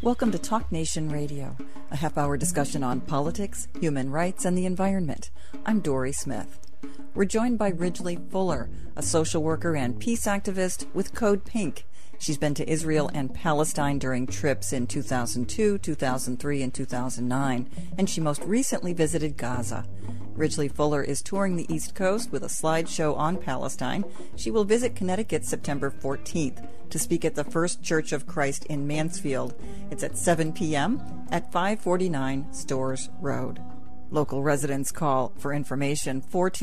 Welcome to Talk Nation Radio, a half-hour discussion on politics, human rights, and the environment. I'm Dory Smith. We're joined by Ridgely Fuller, a social worker and peace activist with Code Pink. She's been to Israel and Palestine during trips in 2002, 2003, and 2009, and she most recently visited Gaza. Ridgely Fuller is touring the East Coast with a slideshow on Palestine. She will visit Connecticut September 14th to speak at the First Church of Christ in Mansfield. It's at 7 p.m. at 549 Storrs Road. Local residents call for information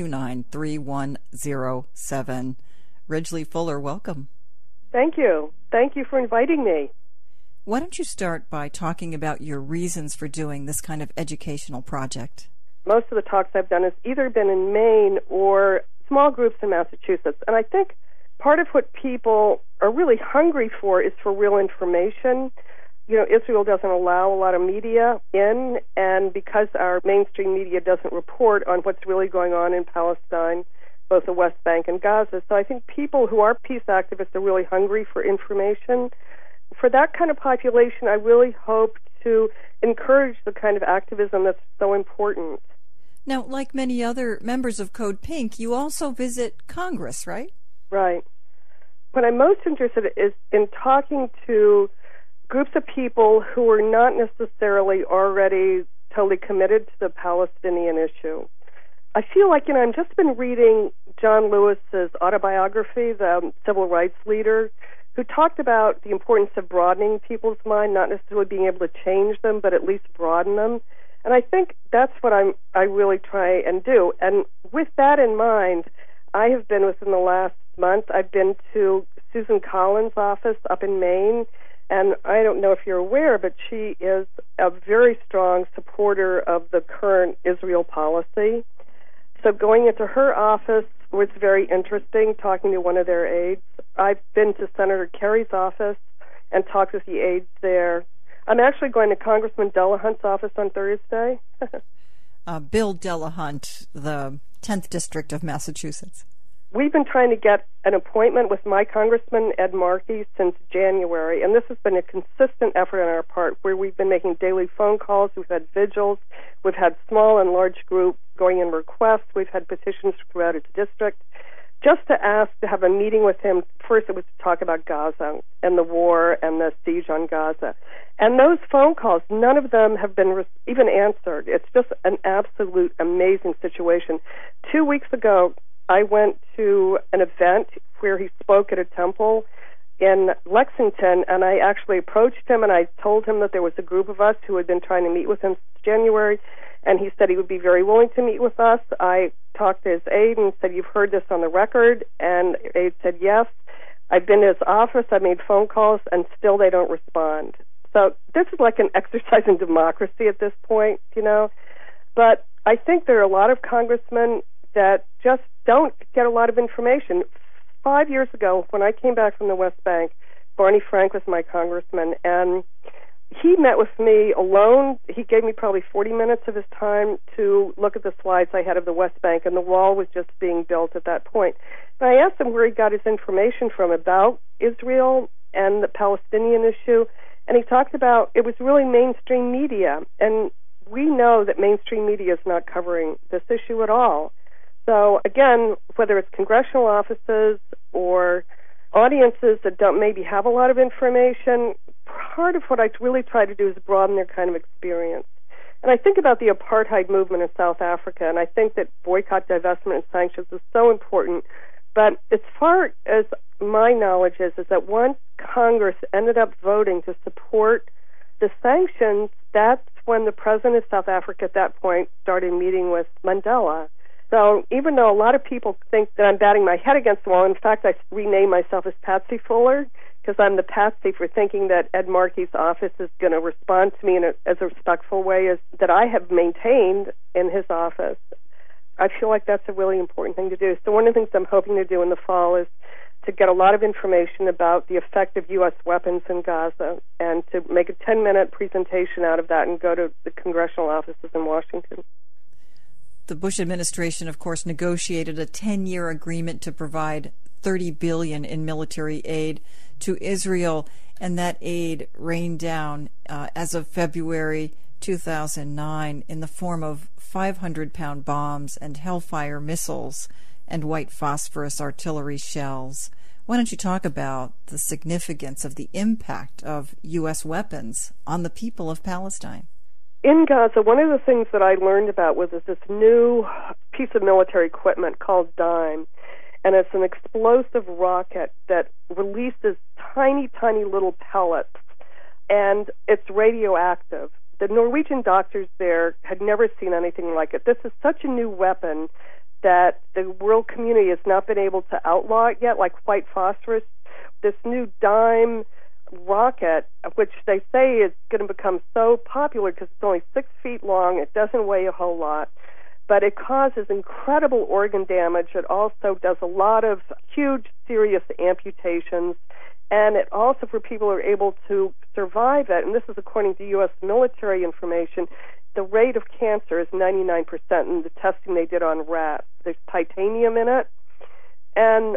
429-3107. Ridgely Fuller, welcome. Thank you. Thank you for inviting me. Why don't you start by talking about your reasons for doing this kind of educational project? Most of the talks I've done has either been in Maine or small groups in Massachusetts. And I think part of what people are really hungry for is for real information. You know, Israel doesn't allow a lot of media in, and because our mainstream media doesn't report on what's really going on in Palestine, both the West Bank and Gaza. So I think people who are peace activists are really hungry for information. For that kind of population, I really hope to encourage the kind of activism that's so important. Now, like many other members of Code Pink, you also visit Congress, right? Right. What I'm most interested in is in talking to groups of people who are not necessarily already totally committed to the Palestinian issue. I feel like, I've just been reading John Lewis's autobiography, the civil rights leader, who talked about the importance of broadening people's mind, not necessarily being able to change them, but at least broaden them. And I think that's what I really try and do. And with that in mind, I have been within the last month, I've been to Susan Collins' office up in Maine, and I don't know if you're aware, but she is a very strong supporter of the current Israel policy. So going into her office was very interesting, talking to one of their aides. I've been to Senator Kerry's office and talked with the aides there. I'm actually going to Congressman Delahunt's office on Thursday. Bill Delahunt, the 10th District of Massachusetts. We've been trying to get an appointment with my Congressman, Ed Markey, since January, and this has been a consistent effort on our part where we've been making daily phone calls, we've had vigils, we've had small and large group going in requests, we've had petitions throughout its district, just to ask to have a meeting with him. First it was to talk about Gaza and the war and the siege on Gaza. And those phone calls, none of them have been even answered. It's just an absolute amazing situation. 2 weeks ago, I went to an event where he spoke at a temple in Lexington, and I actually approached him and I told him that there was a group of us who had been trying to meet with him since January, and he said he would be very willing to meet with us. I talked to his aide and said, "You've heard this on the record?" And aide said, "Yes." I've been to his office, I made phone calls, and still they don't respond. So this is like an exercise in democracy at this point, But I think there are a lot of congressmen that just don't get a lot of information. 5 years ago, when I came back from the West Bank, Barney Frank was my congressman, and he met with me alone. He gave me probably 40 minutes of his time to look at the slides I had of the West Bank, and the wall was just being built at that point. And I asked him where he got his information from about Israel and the Palestinian issue, and he talked about it was really mainstream media, and we know that mainstream media is not covering this issue at all. So, again, whether it's congressional offices or audiences that don't maybe have a lot of information, part of what I really try to do is broaden their kind of experience. And I think about the apartheid movement in South Africa, and I think that boycott, divestment, and sanctions is so important. But as far as my knowledge is that once Congress ended up voting to support the sanctions, that's when the president of South Africa at that point started meeting with Mandela. So even though a lot of people think that I'm batting my head against the wall, in fact, I rename myself as Patsy Fuller because I'm the Patsy for thinking that Ed Markey's office is going to respond to me in as a respectful way as that I have maintained in his office. I feel like that's a really important thing to do. So one of the things I'm hoping to do in the fall is to get a lot of information about the effect of U.S. weapons in Gaza and to make a 10-minute presentation out of that and go to the congressional offices in Washington. The Bush administration, of course, negotiated a 10-year agreement to provide $30 billion in military aid to Israel, and that aid rained down as of February 2009 in the form of 500-pound bombs and Hellfire missiles and white phosphorus artillery shells. Why don't you talk about the significance of the impact of U.S. weapons on the people of Palestine? In Gaza, one of the things that I learned about was this new piece of military equipment called DIME, and it's an explosive rocket that releases tiny, tiny little pellets, and it's radioactive. The Norwegian doctors there had never seen anything like it. This is such a new weapon that the world community has not been able to outlaw it yet, like white phosphorus. This new DIME rocket, which they say is going to become so popular because it's only 6 feet long, it doesn't weigh a whole lot, but it causes incredible organ damage. It also does a lot of huge, serious amputations, and it also, for people who are able to survive it, and this is according to U.S. military information, the rate of cancer is 99% in the testing they did on rats. There's titanium in it, and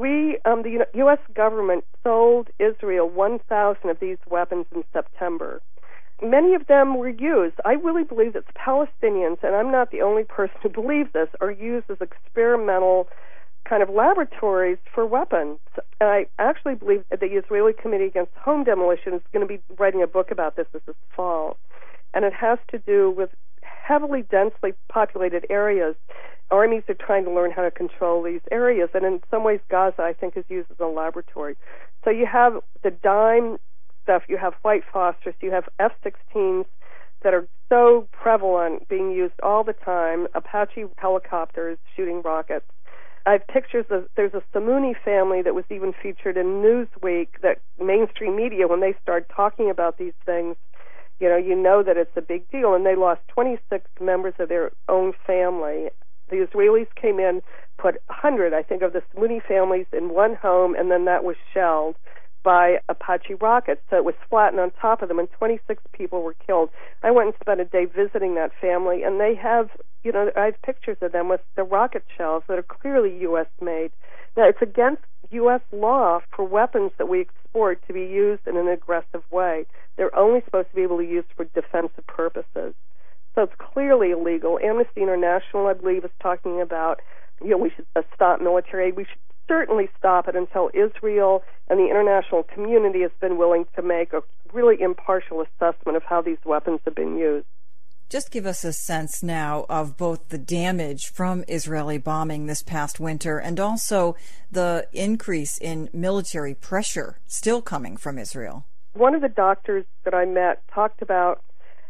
the U.S. government sold Israel 1,000 of these weapons in September. Many of them were used. I really believe that Palestinians, and I'm not the only person who believes this, are used as experimental kind of laboratories for weapons. And I actually believe that the Israeli Committee Against Home Demolition is going to be writing a book about this fall. And it has to do with heavily, densely populated areas. Armies are trying to learn how to control these areas, and in some ways Gaza, I think, is used as a laboratory. So you have the DIME stuff, you have white phosphorus, you have F-16s that are so prevalent, being used all the time, Apache helicopters shooting rockets. I have pictures of, there's a Samuni family that was even featured in Newsweek, that mainstream media, when they start talking about these things, you know that it's a big deal, and they lost 26 members of their own family. The Israelis came in, put 100, I think, of the Samuni families in one home, and then that was shelled by Apache rockets. So it was flattened on top of them, and 26 people were killed. I went and spent a day visiting that family, and they have, I have pictures of them with the rocket shells that are clearly U.S. made. Now, it's against U.S. law for weapons that we export to be used in an aggressive way. They're only supposed to be able to be used for defensive purposes. So it's clearly illegal. Amnesty International, I believe, is talking about, we should stop military aid. We should certainly stop it until Israel and the international community has been willing to make a really impartial assessment of how these weapons have been used. Just give us a sense now of both the damage from Israeli bombing this past winter and also the increase in military pressure still coming from Israel. One of the doctors that I met talked about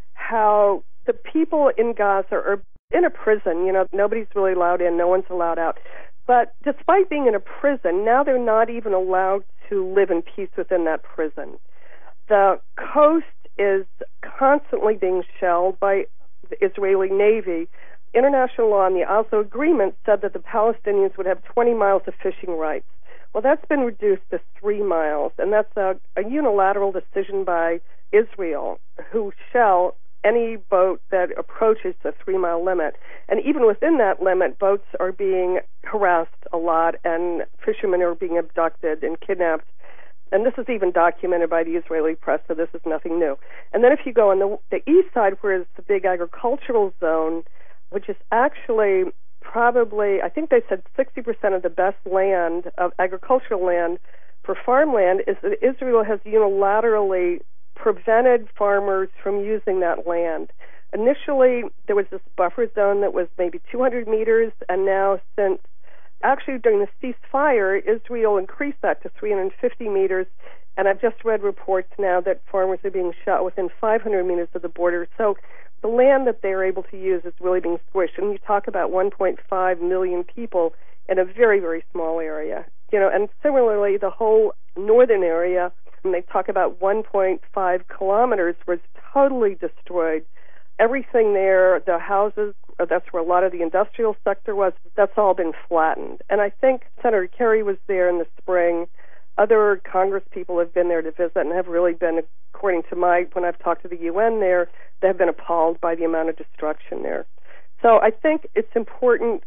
how the people in Gaza are in a prison. Nobody's really allowed in, no one's allowed out. But despite being in a prison, now they're not even allowed to live in peace within that prison. The coast is constantly being shelled by the Israeli Navy. International law and the Oslo Agreement said that the Palestinians would have 20 miles of fishing rights. Well, that's been reduced to 3 miles, and that's a unilateral decision by Israel, who shell any boat that approaches the 3-mile limit. And even within that limit, boats are being harassed a lot, and fishermen are being abducted and kidnapped. And this is even documented by the Israeli press, so this is nothing new. And then if you go on the east side, where it's the big agricultural zone, which is actually probably, I think they said 60% of the best land, of agricultural land for farmland, is that Israel has unilaterally prevented farmers from using that land. Initially, there was this buffer zone that was maybe 200 meters, and now since actually during the ceasefire, Israel increased that to 350 meters, and I've just read reports now that farmers are being shot within 500 meters of the border. So the land that they're able to use is really being squished. And you talk about 1.5 million people in a very, very small area. And similarly, the whole northern area, and they talk about 1.5 kilometers, was totally destroyed. Everything there, the houses, that's where a lot of the industrial sector was, that's all been flattened. And I think Senator Kerry was there in the spring. Other Congress people have been there to visit and have really been, according to when I've talked to the UN there, they have been appalled by the amount of destruction there. So I think it's important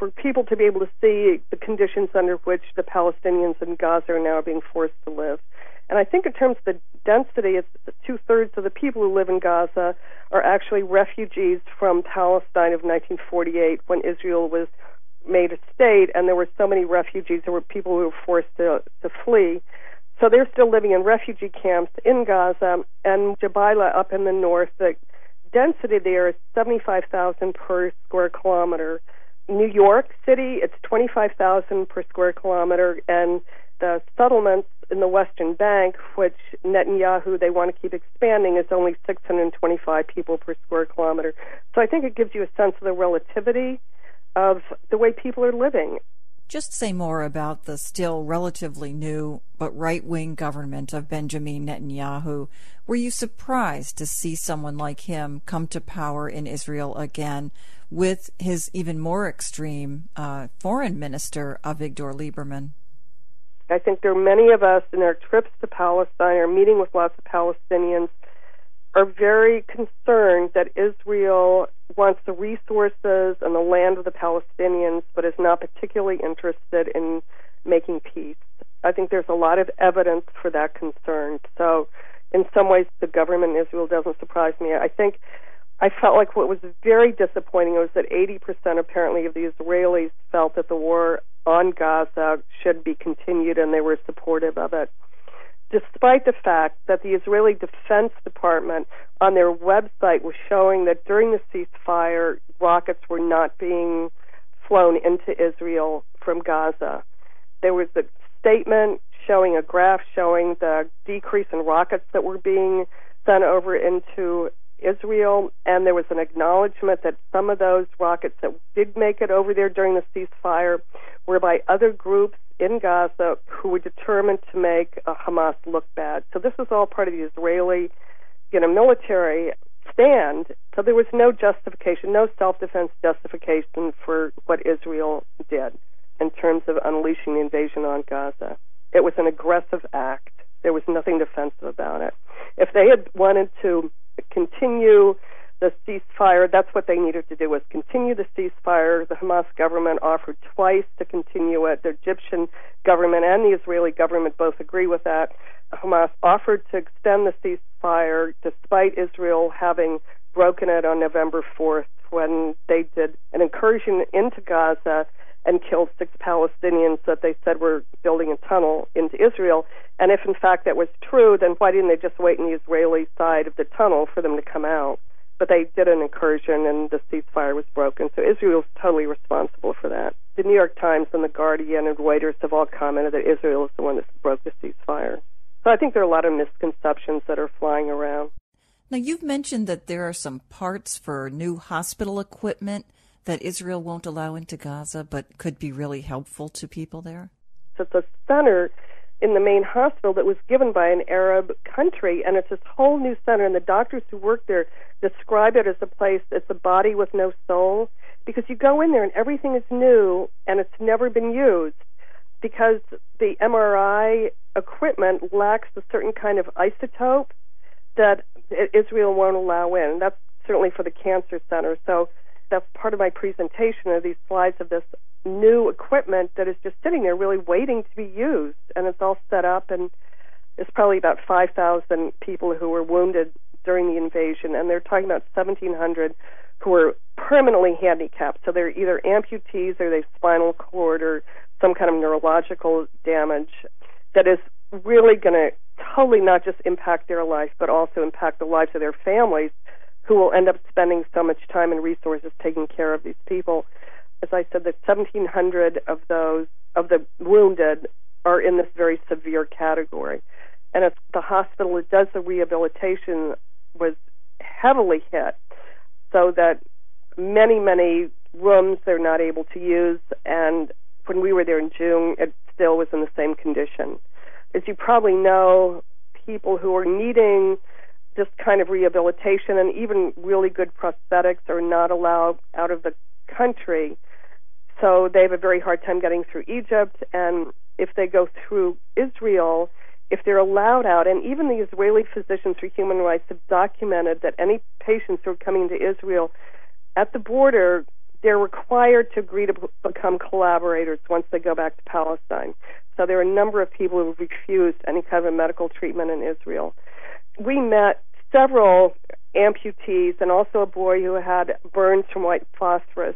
for people to be able to see the conditions under which the Palestinians in Gaza are now being forced to live. And I think in terms of the density, it's 2/3 of the people who live in Gaza are actually refugees from Palestine of 1948, when Israel was made a state, and there were so many refugees. There were people who were forced to flee. So they're still living in refugee camps in Gaza. And Jabalia up in the north, the density there is 75,000 per square kilometer. New York City, it's 25,000 per square kilometer, and the settlements in the Western Bank, which Netanyahu, they want to keep expanding, is only 625 people per square kilometer. So I think it gives you a sense of the relativity of the way people are living. Just say more about the still relatively new but right-wing government of Benjamin Netanyahu. Were you surprised to see someone like him come to power in Israel again with his even more extreme foreign minister, Avigdor Lieberman? I think there are many of us in our trips to Palestine or meeting with lots of Palestinians are very concerned that Israel wants the resources and the land of the Palestinians, but is not particularly interested in making peace. I think there's a lot of evidence for that concern. So in some ways, the government in Israel doesn't surprise me. I think I felt like what was very disappointing was that 80% apparently of the Israelis felt that the war on Gaza should be continued, and they were supportive of it, despite the fact that the Israeli Defense Department on their website was showing that during the ceasefire, rockets were not being flown into Israel from Gaza. There was a statement showing a graph showing the decrease in rockets that were being sent over into Israel, and there was an acknowledgement that some of those rockets that did make it over there during the ceasefire were by other groups in Gaza who were determined to make Hamas look bad. So this was all part of the Israeli, military stand. So there was no justification, no self-defense justification for what Israel did in terms of unleashing the invasion on Gaza. It was an aggressive act. There was nothing defensive about it. If they had wanted to continue the ceasefire, that's what they needed to do, was continue the ceasefire. The Hamas government offered twice to continue it. The Egyptian government and the Israeli government both agree with that. Hamas offered to extend the ceasefire despite Israel having broken it on November 4th when they did an incursion into Gaza and killed 6 Palestinians that they said were building a tunnel into Israel. And if, in fact, that was true, then why didn't they just wait on the Israeli side of the tunnel for them to come out? But they did an incursion, and the ceasefire was broken. So Israel is totally responsible for that. The New York Times and The Guardian and Reuters have all commented that Israel is the one that broke the ceasefire. So I think there are a lot of misconceptions that are flying around. Now, you've mentioned that there are some parts for new hospital equipment that Israel won't allow into Gaza, but could be really helpful to people there? So it's a center in the main hospital that was given by an Arab country, and it's this whole new center, and the doctors who work there describe it as a place, it's a body with no soul, because you go in there and everything is new, and it's never been used, because the MRI equipment lacks a certain kind of isotope that Israel won't allow in. That's certainly for the cancer center. So that's part of my presentation of these slides of this new equipment that is just sitting there really waiting to be used, and it's all set up, and there's probably about 5,000 people who were wounded during the invasion, and they're talking about 1,700 who are permanently handicapped, so they're either amputees or they have spinal cord or some kind of neurological damage that is really going to totally not just impact their life, but also impact the lives of their families, who will end up spending so much time and resources taking care of these people. As I said, that 1,700 of those, of the wounded, are in this very severe category. And if the hospital that does the rehabilitation was heavily hit, so that many, many rooms they're not able to use, and when we were there in June, it still was in the same condition. As you probably know, people who are needing this kind of rehabilitation and even really good prosthetics are not allowed out of the country. So they have a very hard time getting through Egypt, and if they go through Israel, if they're allowed out, and even the Israeli Physicians for Human Rights have documented that any patients who are coming to Israel at the border they're required to agree to become collaborators once they go back to Palestine. So there are a number of people who have refused any kind of medical treatment in Israel. We met several amputees and also a boy who had burns from white phosphorus.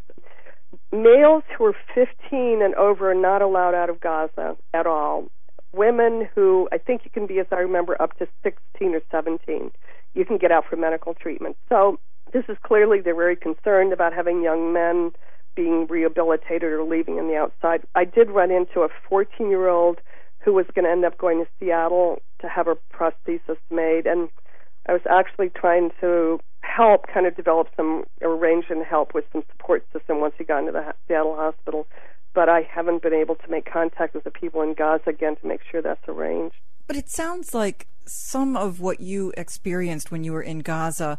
Males who are 15 and over are not allowed out of Gaza at all. Women who, I think you can be, as I remember, up to 16 or 17, you can get out for medical treatment. So this is clearly, they're very concerned about having young men being rehabilitated or leaving in the outside. I did run into a 14-year-old who was going to end up going to Seattle to have her prosthesis made, and I was actually trying to help kind of develop arrange and help with some support system once he got into the Seattle hospital. But I haven't been able to make contact with the people in Gaza again to make sure that's arranged. But it sounds like some of what you experienced when you were in Gaza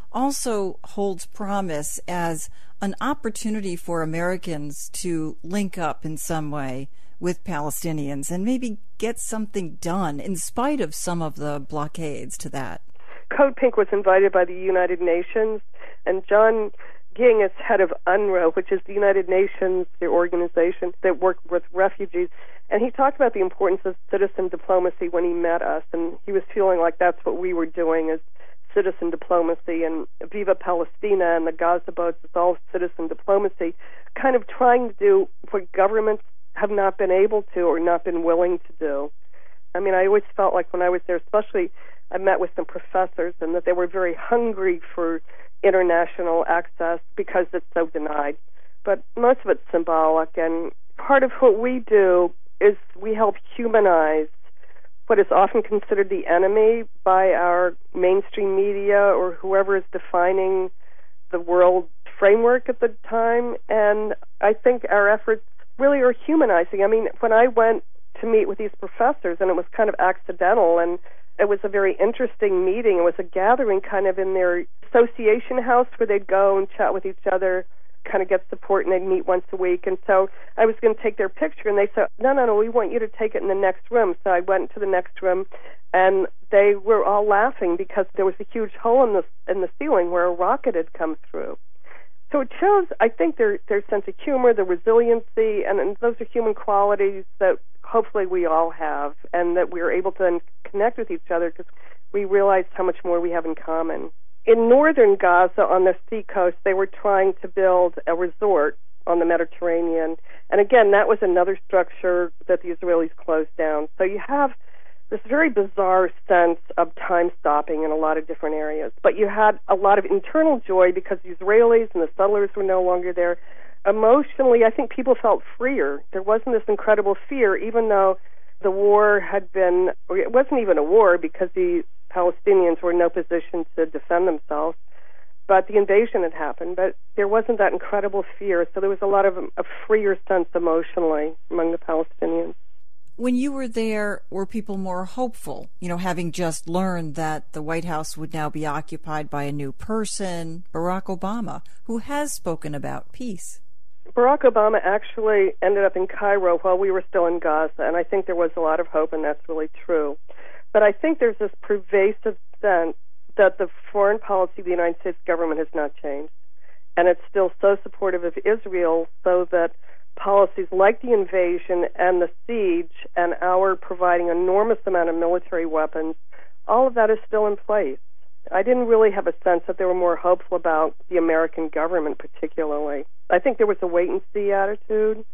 also holds promise as an opportunity for Americans to link up in some way with Palestinians and maybe get something done in spite of some of the blockades to that. Code Pink was invited by the United Nations, and John Ging is head of UNRWA, which is the United Nations, the organization that works with refugees, and he talked about the importance of citizen diplomacy when he met us, and he was feeling like that's what we were doing as citizen diplomacy, and Viva Palestina and the Gaza boats, it's all citizen diplomacy, kind of trying to do what governments have not been able to or not been willing to do. I mean, I always felt like when I was there, especially I met with some professors, and that they were very hungry for international access because it's so denied. But most of it's symbolic, and part of what we do is we help humanize what is often considered the enemy by our mainstream media or whoever is defining the world framework at the time. And I think our efforts really are humanizing. I mean, when I went to meet with these professors, and it was kind of accidental, and it was a very interesting meeting. It was a gathering kind of in their association house where they'd go and chat with each other, kind of get support, and they'd meet once a week. And so I was going to take their picture, and they said, no, we want you to take it in the next room. So I went to the next room, and they were all laughing because there was a huge hole in the ceiling where a rocket had come through. So it shows, I think, their sense of humor, the resiliency, and those are human qualities that hopefully we all have, and that we're able to then connect with each other because we realize how much more we have in common. In northern Gaza, on the seacoast, they were trying to build a resort on the Mediterranean. And again, that was another structure that the Israelis closed down. So you have this very bizarre sense of time stopping in a lot of different areas. But you had a lot of internal joy because the Israelis and the settlers were no longer there. Emotionally, I think people felt freer. There wasn't this incredible fear, even though the war had been, or it wasn't even a war because the Palestinians were in no position to defend themselves, but the invasion had happened. But there wasn't that incredible fear, so there was a lot of a freer sense emotionally among the Palestinians. When you were there, were people more hopeful, having just learned that the White House would now be occupied by a new person, Barack Obama, who has spoken about peace? Barack Obama actually ended up in Cairo while we were still in Gaza, and I think there was a lot of hope, and that's really true. But I think there's this pervasive sense that the foreign policy of the United States government has not changed, and it's still so supportive of Israel, so that policies like the invasion and the siege and our providing enormous amount of military weapons, all of that is still in place. I didn't really have a sense that they were more hopeful about the American government particularly. I think there was a wait-and-see attitude.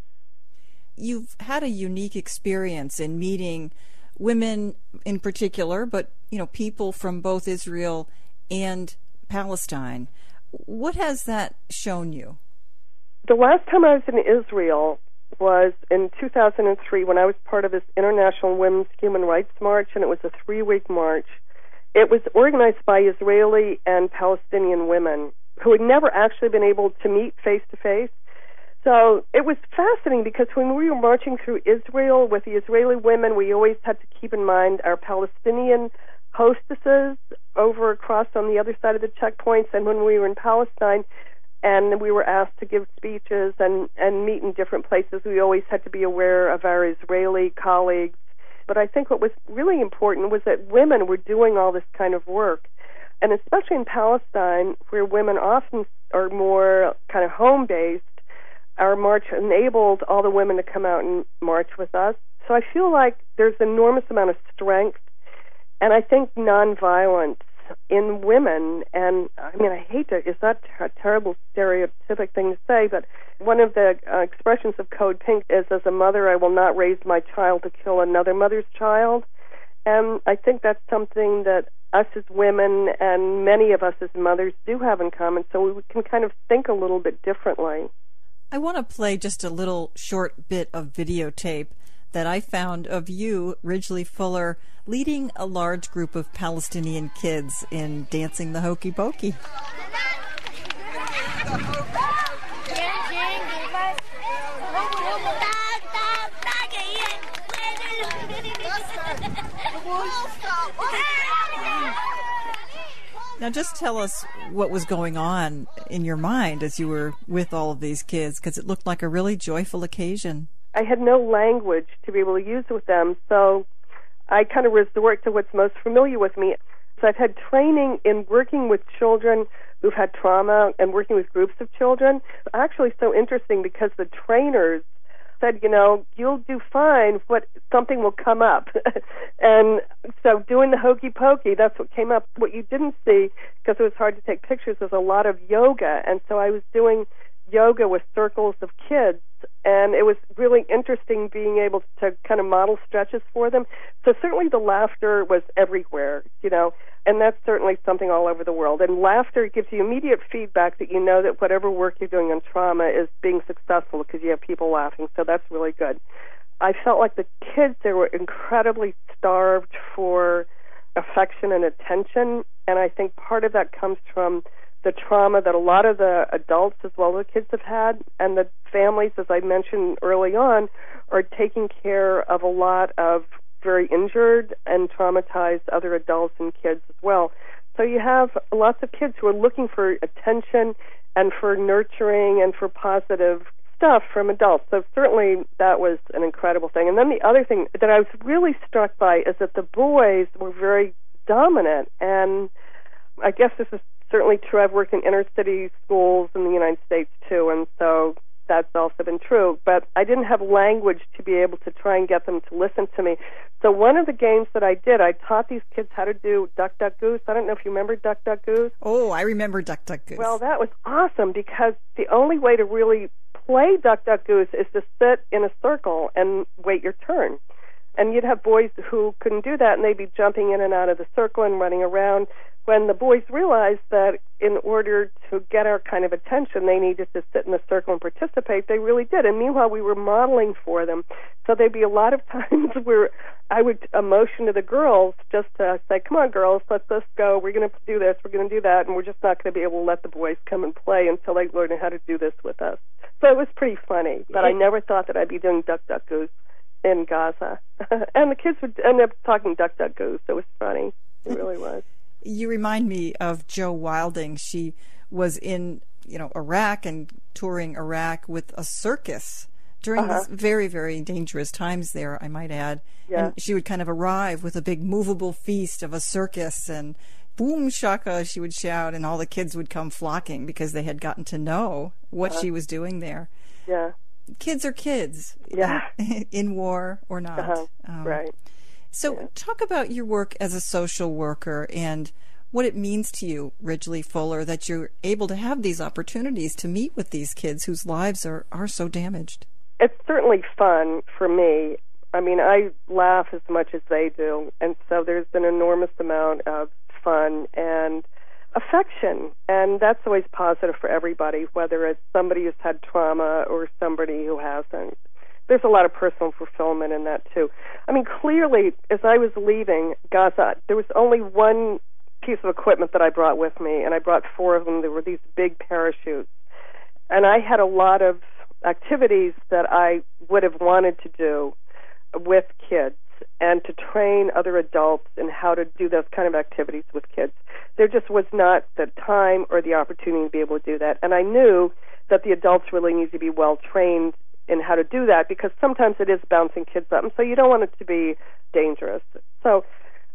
You've had a unique experience in meeting women in particular, but people from both Israel and Palestine. What has that shown you? The last time I was in Israel was in 2003 when I was part of this International Women's Human Rights March, and it was a 3-week march. It was organized by Israeli and Palestinian women who had never actually been able to meet face-to-face. So it was fascinating because when we were marching through Israel with the Israeli women, we always had to keep in mind our Palestinian hostesses over across on the other side of the checkpoints, and when we were in Palestine and we were asked to give speeches and meet in different places, we always had to be aware of our Israeli colleagues. But I think what was really important was that women were doing all this kind of work. and especially in Palestine, where women often are more kind of home-based, our march enabled all the women to come out and march with us. So I feel like there's an enormous amount of strength, and I think nonviolence in women, and I mean, I hate to, is that a terrible stereotypic thing to say, but one of the expressions of Code Pink is, as a mother, I will not raise my child to kill another mother's child. And I think that's something that us as women and many of us as mothers do have in common, so we can kind of think a little bit differently. I want to play just a little short bit of videotape that I found of you, Ridgely Fuller, leading a large group of Palestinian kids in dancing the hokey pokey. Now just tell us what was going on in your mind as you were with all of these kids, because it looked like a really joyful occasion. I had no language to be able to use with them, so I kind of resort to what's most familiar with me. So I've had training in working with children who've had trauma and working with groups of children. Actually so interesting because the trainers said, you know, you'll do fine, but something will come up. And so doing the hokey pokey, that's what came up. What you didn't see, because it was hard to take pictures, was a lot of yoga. And so I was doing yoga with circles of kids, and it was really interesting being able to kind of model stretches for them. So certainly the laughter was everywhere, you know, and that's certainly something all over the world. And laughter gives you immediate feedback that you know that whatever work you're doing on trauma is being successful because you have people laughing, so that's really good. I felt like the kids, they were incredibly starved for affection and attention, and I think part of that comes from the trauma that a lot of the adults as well as the kids have had, and the families, as I mentioned early on, are taking care of a lot of very injured and traumatized other adults and kids as well. So you have lots of kids who are looking for attention and for nurturing and for positive stuff from adults. So certainly that was an incredible thing. And then the other thing that I was really struck by is that the boys were very dominant, and I guess this is certainly true. I've worked in inner city schools in the United States too, and so that's also been true. But I didn't have language to be able to try and get them to listen to me. So one of the games that I did, I taught these kids how to do Duck, Duck, Goose. I don't know if you remember Duck, Duck, Goose. Oh, I remember Duck, Duck, Goose. Well, that was awesome because the only way to really play Duck, Duck, Goose is to sit in a circle and wait your turn. And you'd have boys who couldn't do that, and they'd be jumping in and out of the circle and running around. When the boys realized that in order to get our kind of attention, they needed to sit in the circle and participate, they really did. And meanwhile, we were modeling for them. So there'd be a lot of times where I would motion to the girls just to say, come on, girls, let's go. We're going to do this. We're going to do that. And we're just not going to be able to let the boys come and play until they learn how to do this with us. So it was pretty funny. But I never thought that I'd be doing Duck, Duck, Goose in Gaza. And the kids would end up talking Duck, Duck, Goose. It was funny. It really was. You remind me of Jo Wilding. She was in, Iraq and touring Iraq with a circus during these very, very dangerous times there, I might add. Yeah. And she would kind of arrive with a big movable feast of a circus, and boom shaka, she would shout, and all the kids would come flocking because they had gotten to know what she was doing there. Yeah. Kids are kids. Yeah. In war or not. Right. So talk about your work as a social worker and what it means to you, Ridgely Fuller, that you're able to have these opportunities to meet with these kids whose lives are so damaged. It's certainly fun for me. I mean, I laugh as much as they do, and so there's an enormous amount of fun and affection, and that's always positive for everybody, whether it's somebody who's had trauma or somebody who hasn't. There's a lot of personal fulfillment in that, too. I mean, clearly, as I was leaving Gaza, there was only one piece of equipment that I brought with me, and I brought 4 of them. There were these big parachutes. And I had a lot of activities that I would have wanted to do with kids and to train other adults in how to do those kind of activities with kids. There just was not the time or the opportunity to be able to do that. And I knew that the adults really need to be well-trained in how to do that, because sometimes it is bouncing kids up, and so you don't want it to be dangerous. So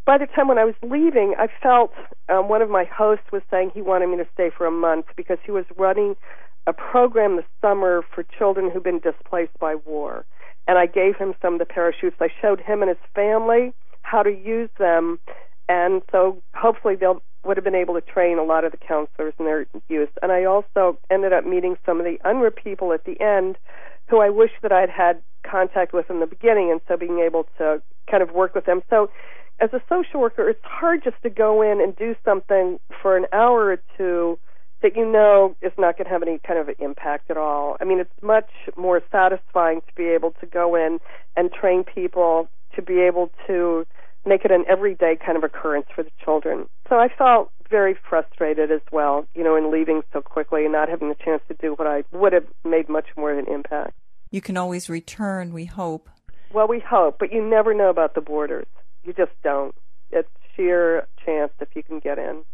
by the time when I was leaving, I felt one of my hosts was saying he wanted me to stay for a month because he was running a program this summer for children who've been displaced by war. And I gave him some of the parachutes. I showed him and his family how to use them, and so hopefully they'll would have been able to train a lot of the counselors in their use. And I also ended up meeting some of the UNRWA people at the end who I wish that I'd had contact with in the beginning, and so being able to kind of work with them. So as a social worker, it's hard just to go in and do something for an hour or two that you know is not going to have any kind of impact at all. I mean, it's much more satisfying to be able to go in and train people to be able to make it an everyday kind of occurrence for the children. So I felt very frustrated as well, in leaving so quickly and not having the chance to do what I would have made much more of an impact. You can always return, we hope. Well, we hope, but you never know about the borders. You just don't. It's sheer chance if you can get in.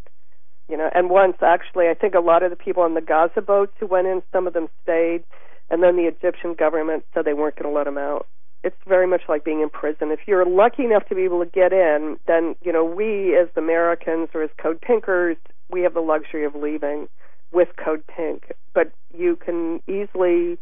And once, actually, I think a lot of the people on the Gaza boats who went in, some of them stayed, and then the Egyptian government said they weren't going to let them out. It's very much like being in prison. If you're lucky enough to be able to get in, then, we as Americans or as Code Pinkers, we have the luxury of leaving with Code Pink. But you can easily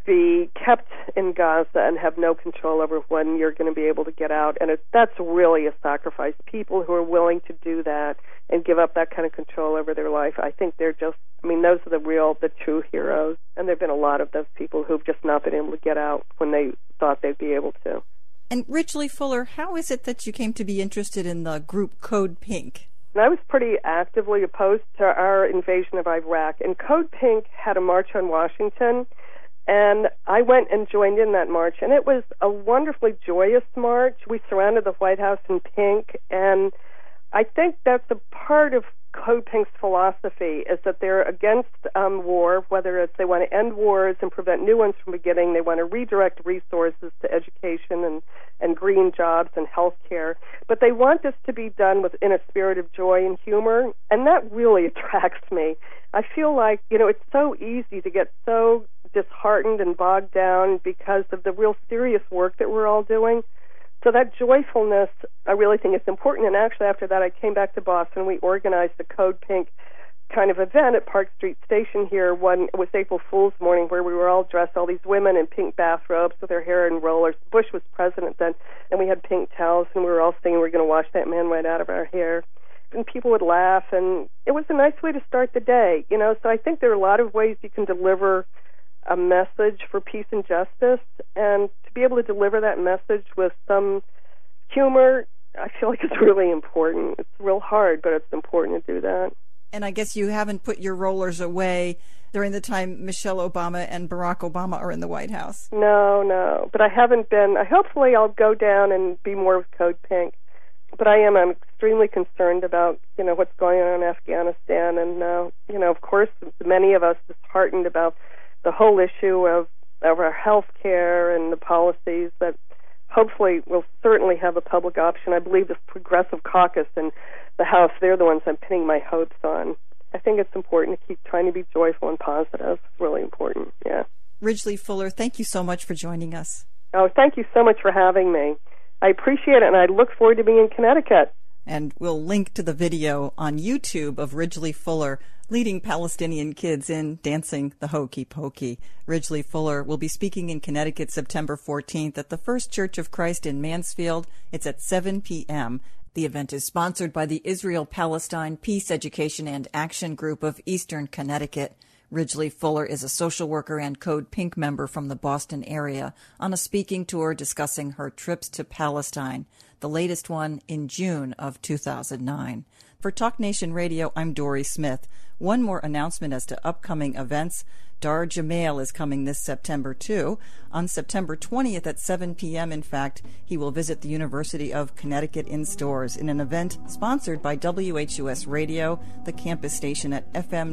be kept in Gaza and have no control over when you're going to be able to get out. And that's really a sacrifice. People who are willing to do that and give up that kind of control over their life, I think they're just, those are the true heroes. And there have been a lot of those people who've just not been able to get out when they thought they'd be able to. And Ridgely Fuller, how is it that you came to be interested in the group Code Pink? And I was pretty actively opposed to our invasion of Iraq. And Code Pink had a march on Washington, and I went and joined in that march. And it was a wonderfully joyous march. We surrounded the White House in pink, and I think that's a part of Code Pink's philosophy, is that they're against war, whether it's they want to end wars and prevent new ones from beginning, they want to redirect resources to education and green jobs and health care, but they want this to be done in a spirit of joy and humor, and that really attracts me. I feel like, it's so easy to get so disheartened and bogged down because of the real serious work that we're all doing. So that joyfulness, I really think is important. And actually, after that, I came back to Boston. We organized the Code Pink kind of event at Park Street Station here. It was April Fool's morning, where we were all dressed, all these women in pink bathrobes with their hair in rollers. Bush was president then, and we had pink towels, and we were all singing, "We're going to wash that man right out of our hair." And people would laugh, and it was a nice way to start the day. So I think there are a lot of ways you can deliver a message for peace and justice, and to be able to deliver that message with some humor, I feel like it's really important. It's real hard, but it's important to do that. And I guess you haven't put your rollers away during the time Michelle Obama and Barack Obama are in the White House. No, but I haven't been. Hopefully I'll go down and be more with Code Pink. But I'm extremely concerned about, what's going on in Afghanistan, and, of course, many of us disheartened about the whole issue of our health care and the policies that hopefully will certainly have a public option. I believe this Progressive Caucus in the House, they're the ones I'm pinning my hopes on. I think it's important to keep trying to be joyful and positive. It's really important, yeah. Ridgely Fuller, thank you so much for joining us. Oh, thank you so much for having me. I appreciate it, and I look forward to being in Connecticut. And we'll link to the video on YouTube of Ridgely Fuller leading Palestinian kids in dancing the hokey pokey. Ridgely Fuller will be speaking in Connecticut September 14th at the First Church of Christ in Mansfield. It's at 7 p.m. The event is sponsored by the Israel-Palestine Peace Education and Action Group of Eastern Connecticut. Ridgely Fuller is a social worker and Code Pink member from the Boston area on a speaking tour discussing her trips to Palestine, the latest one in June of 2009. For Talk Nation Radio, I'm Dory Smith. One more announcement as to upcoming events. Dar Jamail is coming this September, too. On September 20th at 7 p.m., in fact, he will visit the University of Connecticut in stores in an event sponsored by WHUS Radio, the campus station at FM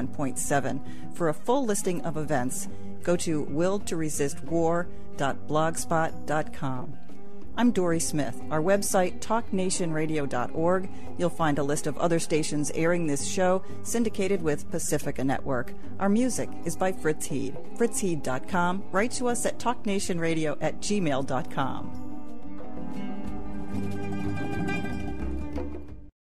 91.7. For a full listing of events, go to willtoresistwar.blogspot.com. I'm Dory Smith. Our website, talknationradio.org. You'll find a list of other stations airing this show, syndicated with Pacifica Network. Our music is by Fritz Heed. FritzHeed.com. Write to us at talknationradio@gmail.com.